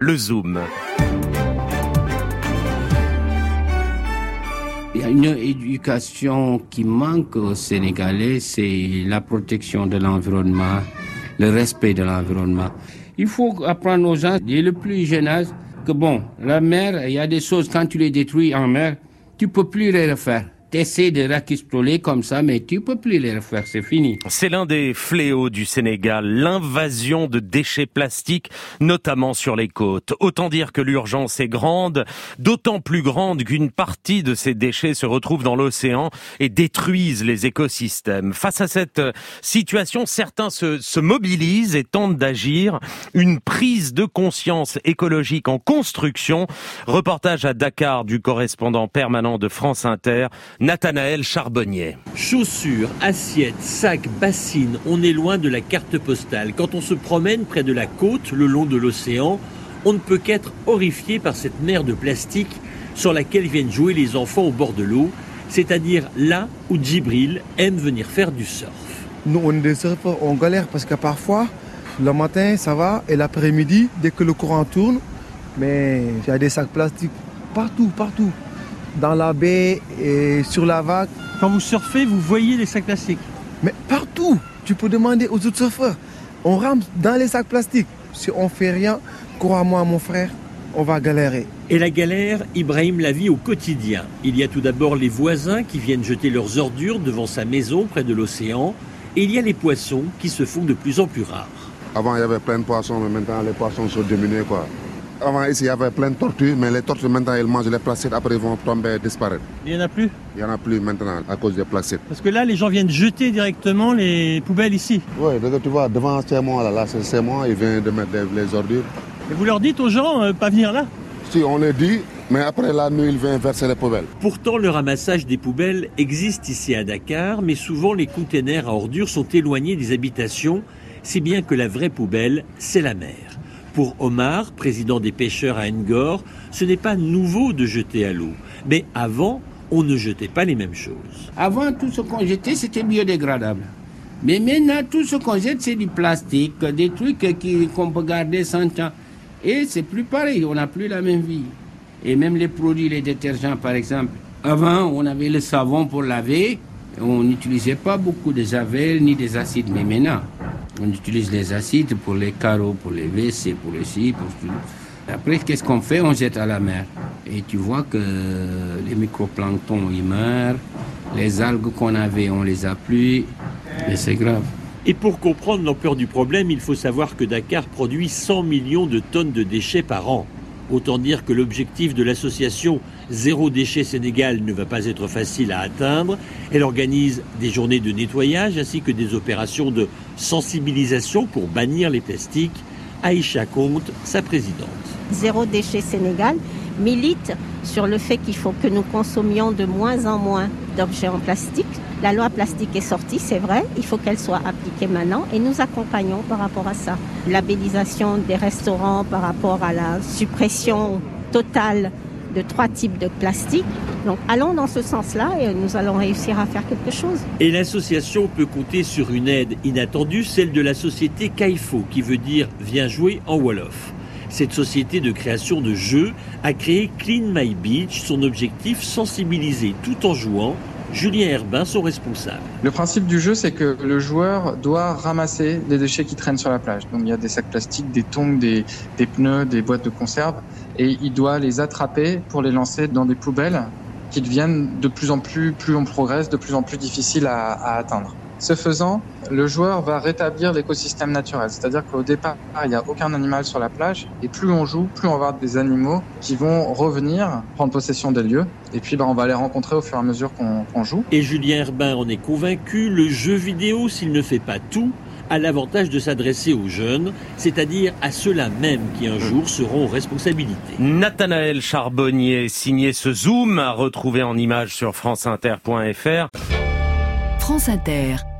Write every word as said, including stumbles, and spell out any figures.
Le Zoom. Il y a une éducation qui manque aux Sénégalais, c'est la protection de l'environnement, le respect de l'environnement. Il faut apprendre aux gens, dès le plus jeune âge, que bon, la mer, il y a des choses, quand tu les détruis en mer, tu peux plus les refaire. Tu essaies de raquistoler comme ça, mais tu peux plus les refaire, c'est fini. C'est l'un des fléaux du Sénégal, l'invasion de déchets plastiques, notamment sur les côtes. Autant dire que l'urgence est grande, d'autant plus grande qu'une partie de ces déchets se retrouve dans l'océan et détruisent les écosystèmes. Face à cette situation, certains se, se mobilisent et tentent d'agir. Une prise de conscience écologique en construction. Reportage à Dakar du correspondant permanent de France Inter, Nathanaël Charbonnier. Chaussures, assiettes, sacs, bassines, on est loin de la carte postale. Quand on se promène près de la côte, le long de l'océan, on ne peut qu'être horrifié par cette mer de plastique sur laquelle viennent jouer les enfants au bord de l'eau, c'est-à-dire là où Djibril aime venir faire du surf. Nous, on est des surfeurs, on galère parce que parfois, le matin, ça va, et l'après-midi, dès que le courant tourne, mais il y a des sacs plastiques partout, partout. Dans la baie et sur la vague. Quand vous surfez, vous voyez les sacs plastiques? Mais partout. Tu peux demander aux autres surfeurs. On rame dans les sacs plastiques. Si on fait rien, crois-moi mon frère, on va galérer. Et la galère, Ibrahim la vit au quotidien. Il y a tout d'abord les voisins qui viennent jeter leurs ordures devant sa maison près de l'océan. Et il y a les poissons qui se font de plus en plus rares. Avant, il y avait plein de poissons, mais maintenant, les poissons sont diminués, quoi. Avant, ici, il y avait plein de tortues, mais les tortues, maintenant, elles mangent les plastiques, après, ils vont tomber et disparaître. Il n'y en a plus? Il n'y en a plus maintenant, à cause des plastiques. Parce que là, les gens viennent jeter directement les poubelles ici. Oui, tu vois, devant ces mois, là, là c'est ces mois, ils viennent de mettre les, les ordures. Et vous leur dites aux gens, euh, pas venir là? Si, on est dit, mais après la nuit, ils viennent verser les poubelles. Pourtant, le ramassage des poubelles existe ici à Dakar, mais souvent, les containers à ordures sont éloignés des habitations, si bien que la vraie poubelle, c'est la mer. Pour Omar, président des pêcheurs à Ngor, ce n'est pas nouveau de jeter à l'eau. Mais avant, on ne jetait pas les mêmes choses. Avant, tout ce qu'on jetait, c'était biodégradable. Mais maintenant, tout ce qu'on jette, c'est du plastique, des trucs qui, qu'on peut garder cent ans. Et c'est plus pareil, on n'a plus la même vie. Et même les produits, les détergents, par exemple. Avant, on avait le savon pour laver. On n'utilisait pas beaucoup de javel ni des acides. Mais maintenant, on utilise les acides pour les carreaux, pour les W C, pour les scies, pour tout. Après, qu'est-ce qu'on fait? On jette à la mer. Et tu vois que les microplanctons, ils meurent. Les algues qu'on avait, on les a plus. Et c'est grave. Et pour comprendre l'ampleur du problème, il faut savoir que Dakar produit cent millions de tonnes de déchets par an. Autant dire que l'objectif de l'association Zéro Déchet Sénégal ne va pas être facile à atteindre. Elle organise des journées de nettoyage ainsi que des opérations de sensibilisation pour bannir les plastiques. Aïcha Comte, sa présidente. Zéro Déchet Sénégal milite sur le fait qu'il faut que nous consommions de moins en moins d'objets en plastique. La loi plastique est sortie, c'est vrai, il faut qu'elle soit appliquée maintenant et nous accompagnons par rapport à ça. Labellisation des restaurants par rapport à la suppression totale de trois types de plastique. Donc allons dans ce sens-là et nous allons réussir à faire quelque chose. Et l'association peut compter sur une aide inattendue, celle de la société Kaifo, qui veut dire « Viens jouer » en Wolof. Cette société de création de jeux a créé Clean My Beach. Son objectif, sensibiliser tout en jouant. Julien Herbin, son responsable. Le principe du jeu, c'est que le joueur doit ramasser les déchets qui traînent sur la plage. Donc il y a des sacs plastiques, des tongs, des, des pneus, des boîtes de conserve. Et il doit les attraper pour les lancer dans des poubelles qui deviennent de plus en plus, plus on progresse, de plus en plus difficiles à, à atteindre. Ce faisant, le joueur va rétablir l'écosystème naturel. C'est-à-dire qu'au départ, il n'y a aucun animal sur la plage. Et plus on joue, plus on va avoir des animaux qui vont revenir, prendre possession des lieux. Et puis, ben, on va les rencontrer au fur et à mesure qu'on, qu'on joue. Et Julien Herbin en est convaincu, le jeu vidéo, s'il ne fait pas tout, a l'avantage de s'adresser aux jeunes, c'est-à-dire à ceux-là même qui un jour seront aux responsabilités. Nathanaël Charbonnier, signé ce Zoom, à retrouver en images sur franceinter point f r. France Inter.